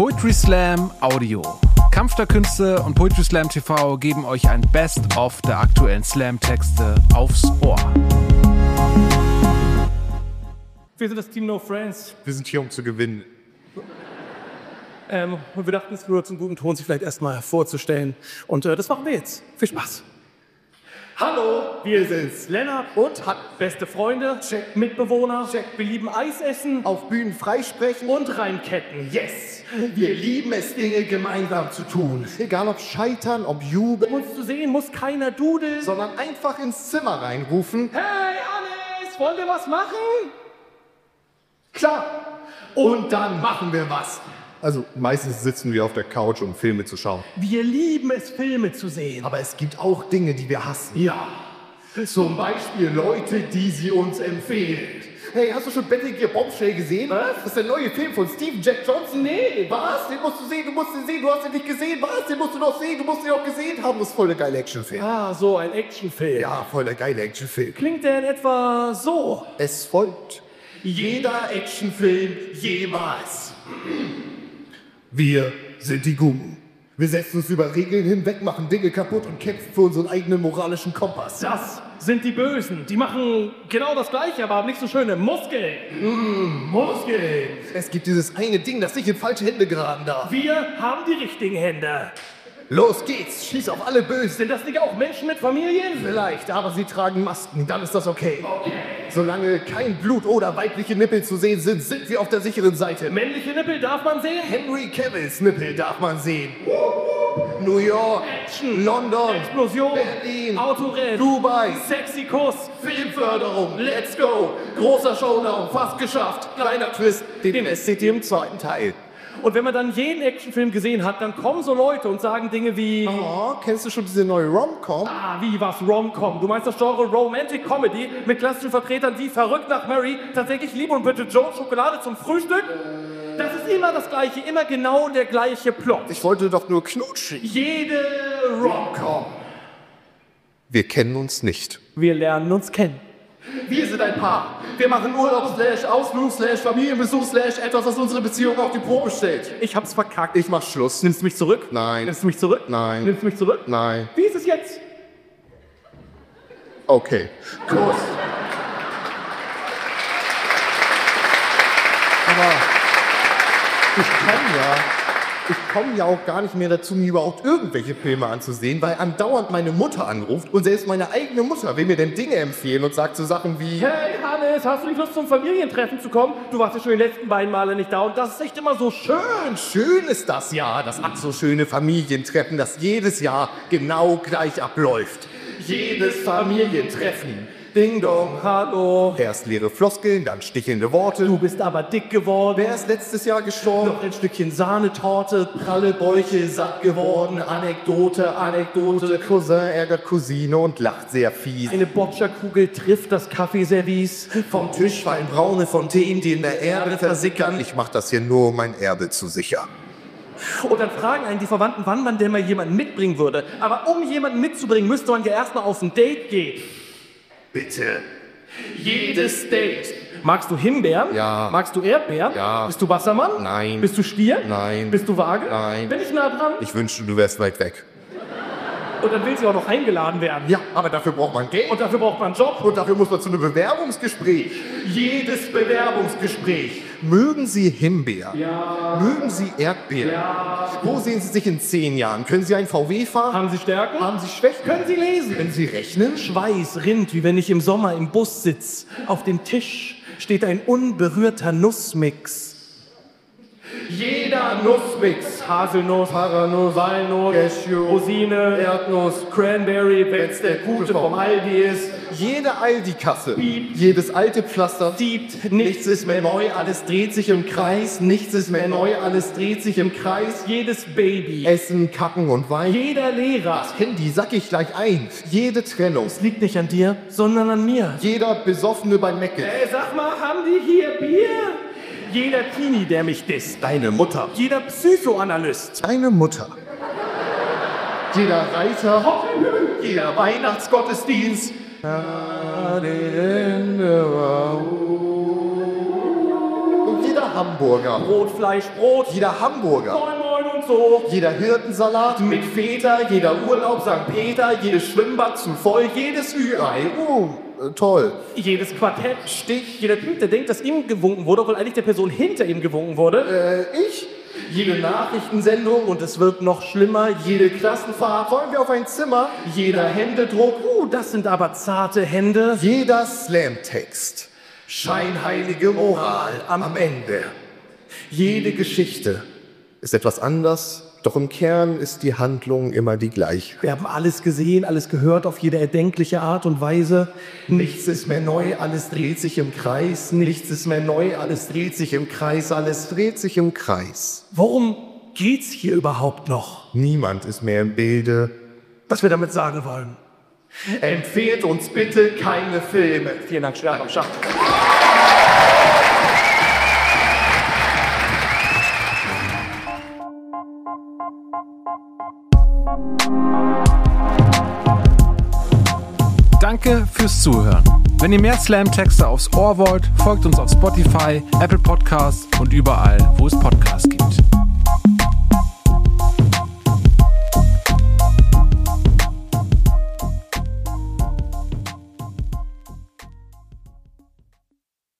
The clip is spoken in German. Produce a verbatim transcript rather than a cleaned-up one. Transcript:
Poetry Slam Audio. Kampf der Künste und Poetry Slam T V geben euch ein Best-of der aktuellen Slam-Texte aufs Ohr. Wir sind das Team No Friends. Wir sind hier, um zu gewinnen. Ähm, und wir dachten, es würde zum guten Ton, sich vielleicht erstmal vorzustellen. Und äh, das machen wir jetzt. Viel Spaß. Hallo, wir sind's. Lennart und hat beste Freunde, Check. Mitbewohner, Check. Wir lieben Eis essen Auf Bühnen freisprechen. und Reimketten. Yes! Wir lieben es, Dinge gemeinsam zu tun. Egal ob scheitern, ob jubeln, Uns zu sehen muss keiner dudeln. sondern einfach ins Zimmer reinrufen. Hey, Hannes, wollen wir was machen? Klar. Und dann machen wir was. Also meistens sitzen wir auf der Couch, um Filme zu schauen. Wir lieben es, Filme zu sehen. Aber es gibt auch Dinge, die wir hassen. Ja. Zum Beispiel Leute, die sie uns empfehlen. Hey, hast du schon Battle Gear Bombshell gesehen? Was? Das ist der neue Film von Steven Jack Johnson. Nee. Was? Den musst du sehen, du musst ihn sehen, du hast ihn nicht gesehen. Was? Den musst du noch sehen, du musst ihn auch gesehen haben. Das ist voll der geile Actionfilm. Ah, so ein Actionfilm. Ja, voll der geile Actionfilm. Klingt der in etwa so? Es folgt jeder Actionfilm jemals. Wir sind die Guten. Wir setzen uns über Regeln hinweg, machen Dinge kaputt und kämpfen für unseren eigenen moralischen Kompass. Das sind die Bösen. Die machen genau das Gleiche, aber haben nicht so schöne Muskeln. Mm, Muskeln. Es gibt dieses eine Ding, das nicht in falsche Hände geraten darf. Wir haben die richtigen Hände. Los geht's, schieß auf alle Bösen. Sind das nicht auch Menschen mit Familien? Vielleicht, aber sie tragen Masken, dann ist das okay. Okay. Solange kein Blut oder weibliche Nippel zu sehen sind, sind wir auf der sicheren Seite. Männliche Nippel darf man sehen? Henry Cavills Nippel darf man sehen. New York, Action, London, Explosion, Berlin, Autorennen, Dubai, sexy Kuss, Filmförderung, let's go, großer Showdown, fast geschafft, kleiner Twist, den seht ihr im zweiten Teil. Und wenn man dann jeden Actionfilm gesehen hat, dann kommen so Leute und sagen Dinge wie... Oh, kennst du schon diese neue Rom-Com? Ah, wie was? Rom-Com. Du meinst das Genre Romantic Comedy mit klassischen Vertretern wie Verrückt nach Mary, Tatsächlich Liebe und Bridget Jones, Schokolade zum Frühstück? Das ist immer das Gleiche, immer genau der gleiche Plot. Ich wollte doch nur knutschen. Jede Rom-Com. Wir kennen uns nicht. Wir lernen uns kennen. Wir sind ein Paar. Wir machen Urlaub, slash Ausflug, slash Familienbesuch, slash etwas, das unsere Beziehung auf die Probe stellt. Ich hab's verkackt. Ich mach Schluss. Nimmst du mich zurück? Nein. Nimmst du mich zurück? Nein. Nimmst du mich zurück? Nein. Wie ist es jetzt? Okay. Kuss. Aber ich kann ja, ich komme ja auch gar nicht mehr dazu, mir überhaupt irgendwelche Filme anzusehen, weil andauernd meine Mutter anruft und selbst meine eigene Mutter will mir denn Dinge empfehlen und sagt so Sachen wie: Hey Hannes, hast du nicht Lust zum Familientreffen zu kommen? Du warst ja schon die letzten beiden Male nicht da und das ist echt immer so schön. Schön ist das ja, das ach so schöne Familientreffen, das jedes Jahr genau gleich abläuft. Jedes Familientreffen. Ding dong, hallo. Erst leere Floskeln, dann stichelnde Worte. Du bist aber dick geworden. Wer ist letztes Jahr gestorben? Noch ein Stückchen Sahnetorte, pralle Bäuche, satt geworden, Anekdote, Anekdote. Cousin ärgert Cousine und lacht sehr fies. Eine Bocciakugel trifft das Kaffeeservice. Vom Tisch fallen braune Fontänen, die in der Erde versickern. Ich mach das hier nur, um mein Erbe zu sichern. Und dann fragen einen die Verwandten, wann man denn mal jemanden mitbringen würde. Aber um jemanden mitzubringen, müsste man ja erstmal auf ein Date gehen. Bitte. Jedes Date. Magst du Himbeeren? Ja. Magst du Erdbeeren? Ja. Bist du Wassermann? Nein. Bist du Stier? Nein. Bist du Waage? Nein. Bin ich nah dran? Ich wünschte, du wärst weit weg. Und dann will sie auch noch eingeladen werden. Ja, aber dafür braucht man Geld. Und dafür braucht man einen Job. Und dafür muss man zu einem Bewerbungsgespräch. Jedes Bewerbungsgespräch. Mögen Sie Himbeeren? Ja. Mögen Sie Erdbeeren? Ja. Wo sehen Sie sich in zehn Jahren? Können Sie einen V W fahren? Haben Sie Stärken? Haben Sie Schwächen? Können Sie lesen? Können Sie rechnen? Schweiß rinnt, wie wenn ich im Sommer im Bus sitz. Auf dem Tisch steht ein unberührter Nussmix. Jeder Nussmix. Haselnuss, Paranuss, Walnuss, Cashew, Rosine, Erdnuss, Cranberry, wenn's der gute vom Aldi ist. Jede Aldi-Kasse, Piep. jedes alte Pflaster, Diebt, nichts ist mehr neu, alles dreht sich im Kreis. Nichts ist mehr neu, alles dreht sich im Kreis. Jedes Baby. Essen, Kacken und Wein. Jeder Lehrer. Handy sack ich gleich ein. Jede Trennung. Es liegt nicht an dir, sondern an mir. Jeder Besoffene bei Mecke. Ey, sag mal, haben die hier Bier? Jeder Teenie, der mich disst. Deine Mutter. Jeder Psychoanalyst. Deine Mutter. Jeder Reiter. Jeder Weihnachtsgottesdienst. Und jeder Jeder Hamburger. Brot, Fleisch, Brot. Jeder Hamburger. Moin, moin und so. Jeder Hirtensalat. Mit Feta, jeder Urlaub, Sankt Peter, jedes Schwimmbad zu voll, jedes Ü-Ei. Oh, äh, toll. Jedes Quartett, Stich, jeder Typ, der denkt, dass ihm gewunken wurde, obwohl eigentlich der Person hinter ihm gewunken wurde. Äh, ich? Jede Nachrichtensendung und es wird noch schlimmer, jede Klassenfahrt, Wollen wir auf ein Zimmer? jeder Händedruck, uh, das sind aber zarte Hände. Jeder Slam-Text. Scheinheilige Moral am Ende. Jede Geschichte ist etwas anders, doch im Kern ist die Handlung immer die gleiche. Wir haben alles gesehen, alles gehört auf jede erdenkliche Art und Weise. Nichts ist mehr neu, alles dreht sich im Kreis. Nichts ist mehr neu, alles dreht sich im Kreis. Alles dreht sich im Kreis. Worum geht's hier überhaupt noch? Niemand ist mehr im Bilde. Was wir damit sagen wollen. Empfehlt uns bitte keine Filme. Vielen Dank, Schwerf am Schacht. Danke fürs Zuhören. Wenn ihr mehr Slam-Texte aufs Ohr wollt, folgt uns auf Spotify, Apple Podcasts und überall, wo es Podcasts gibt.